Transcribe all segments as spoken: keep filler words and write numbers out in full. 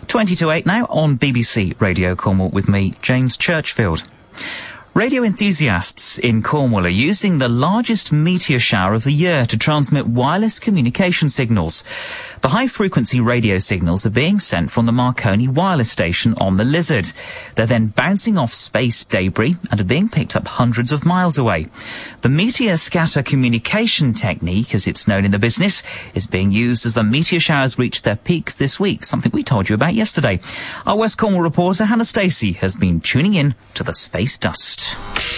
twenty to eight now on B B C Radio Cornwall with me, James Churchfield. Radio enthusiasts in Cornwall are using the largest meteor shower of the year to transmit wireless communication signals. The high-frequency radio signals are being sent from the Marconi wireless station on the Lizard. They're then bouncing off space debris and are being picked up hundreds of miles away. The meteor scatter communication technique, as it's known in the business, is being used as the meteor showers reach their peak this week, something we told you about yesterday. Our West Cornwall reporter Hannah Stacey has been tuning in to the space dust.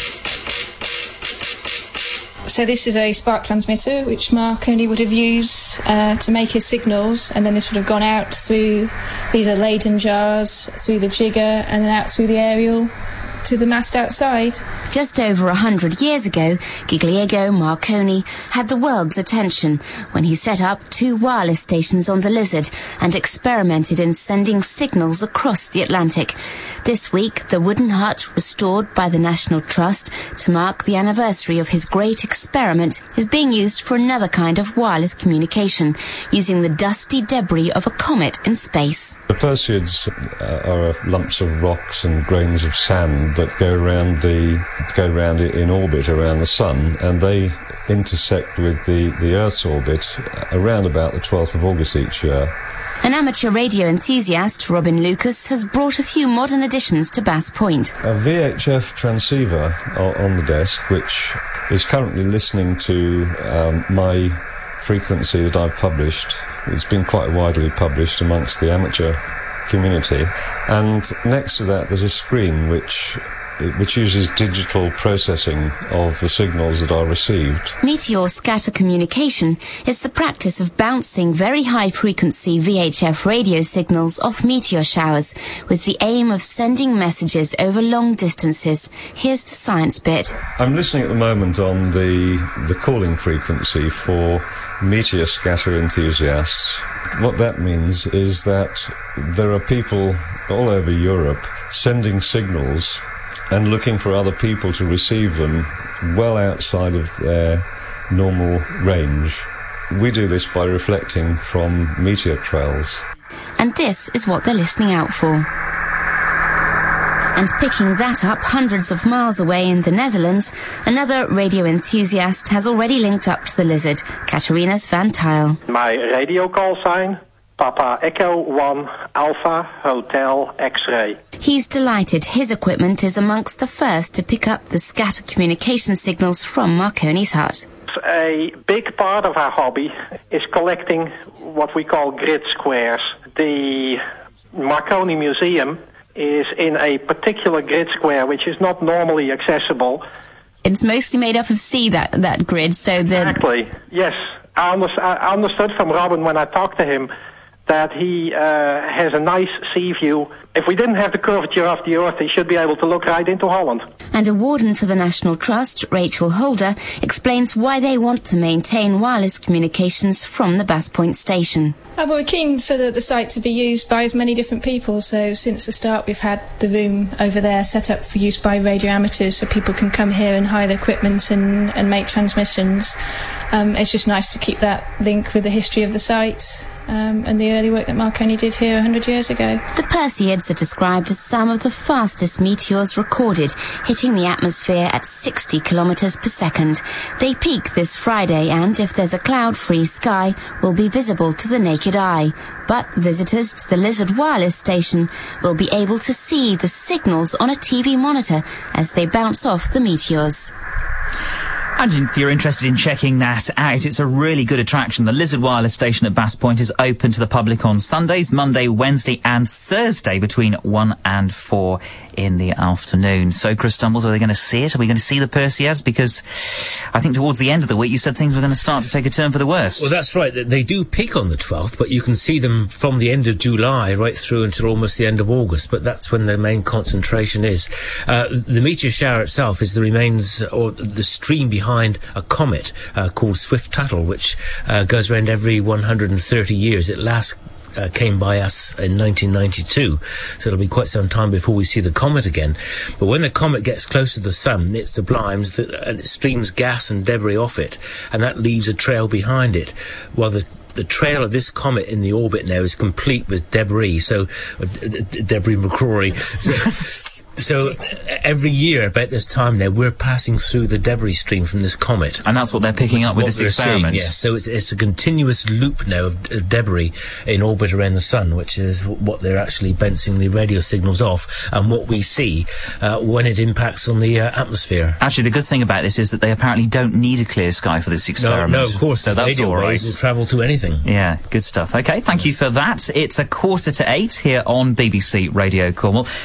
So this is a spark transmitter which Marconi would have used uh, to make his signals, and then this would have gone out through, these are Leyden jars, through the jigger and then out through the aerial to the mast outside. Just over a hundred years ago, Guglielmo Marconi had the world's attention when he set up two wireless stations on the Lizard and experimented in sending signals across the Atlantic. This week, the wooden hut, restored by the National Trust to mark the anniversary of his great experiment, is being used for another kind of wireless communication, using the dusty debris of a comet in space. The Perseids uh, are lumps of rocks and grains of sand that go around the go around in orbit around the sun, and they intersect with the, the Earth's orbit around about the twelfth of August each year. An amateur radio enthusiast, Robin Lucas, has brought a few modern additions to Bass Point. A V H F transceiver on the desk, which is currently listening to um, my frequency that I've published. It's been quite widely published amongst the amateur community, and next to that there's a screen which which uses digital processing of the signals that are received. Meteor scatter communication is the practice of bouncing very high-frequency V H F radio signals off meteor showers with the aim of sending messages over long distances. Here's the science bit. I'm listening at the moment on the, the calling frequency for meteor scatter enthusiasts. What that means is that there are people all over Europe sending signals and looking for other people to receive them well outside of their normal range. We do this by reflecting from meteor trails. And this is what they're listening out for. And picking that up hundreds of miles away in the Netherlands, another radio enthusiast has already linked up to the Lizard, Catharinus van Tuyl. My radio call sign, Papa Echo one Alpha Hotel X-ray. He's delighted his equipment is amongst the first to pick up the scatter communication signals from Marconi's hut. A big part of our hobby is collecting what we call grid squares. The Marconi Museum is in a particular grid square which is not normally accessible. It's mostly made up of sea, that, that grid, so the... Exactly, yes. I, under, I understood from Robin when I talked to him that he uh, has a nice sea view. If we didn't have the curvature of the Earth, he should be able to look right into Holland. And a warden for the National Trust, Rachel Holder, explains why they want to maintain wireless communications from the Bass Point station. Uh, well, we're keen for the, the site to be used by as many different people, so since the start we've had the room over there set up for use by radio amateurs so people can come here and hire the equipment and, and make transmissions. Um, it's just nice to keep that link with the history of the site. Um, and the early work that Marconi did here a hundred years ago. The Perseids are described as some of the fastest meteors recorded, hitting the atmosphere at sixty kilometres per second. They peak this Friday and, if there's a cloud-free sky, will be visible to the naked eye. But visitors to the Lizard wireless station will be able to see the signals on a T V monitor as they bounce off the meteors. And if you're interested in checking that out, it's a really good attraction. The Lizard Wireless Station at Bass Point is open to the public on Sundays, Monday, Wednesday and Thursday between one and four in the afternoon. So, Chris Stumbles, are they going to see it? Are we going to see the Perseids? Because I think towards the end of the week you said things were going to start to take a turn for the worse. Well, that's right. They do peak on the twelfth, but you can see them from the end of July right through until almost the end of August. But that's when their main concentration is. Uh, the meteor shower itself is the remains, or the stream behind a comet uh, called Swift-Tuttle, which uh, goes around every one hundred thirty years. It last Uh, came by us in nineteen ninety-two, so it'll be quite some time before we see the comet again. But when the comet gets close to the sun, it sublimes the, and it streams gas and debris off it, and that leaves a trail behind it, while the the trail of this comet in the orbit now is complete with debris. So, uh, d- d- debris McCrory. So, so every year about this time now, we're passing through the debris stream from this comet, and that's what they're picking up with this experiment. Yes, so it's, it's a continuous loop now of, of debris in orbit around the sun, which is what they're actually bouncing the radio signals off, and what we see uh, when it impacts on the uh, atmosphere. Actually, the good thing about this is that they apparently don't need a clear sky for this experiment. No, no, of course. So that's radio all right. waves will travel to anything. Yeah, good stuff. Okay, thank you for that. It's a quarter to eight here on B B C Radio Cornwall.